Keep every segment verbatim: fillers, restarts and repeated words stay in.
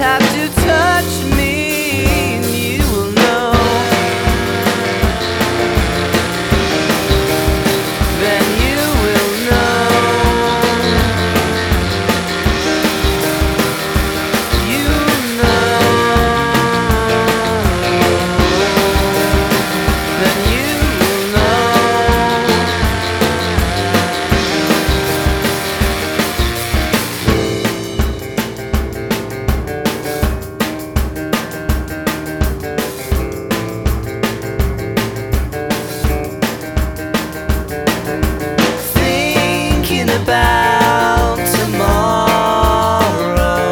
have to touch me and you will know. Then you will know. You know. Then you will know. Thinking about tomorrow,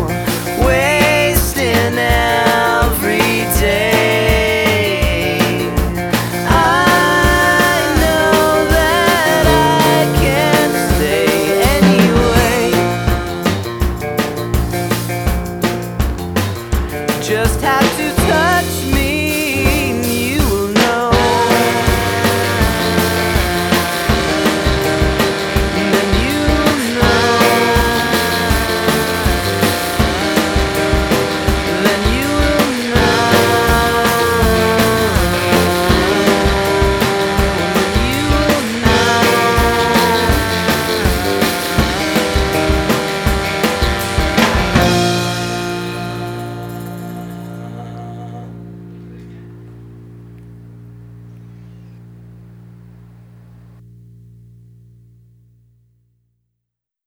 wasting every day. I know that I can't stay anyway. Just have to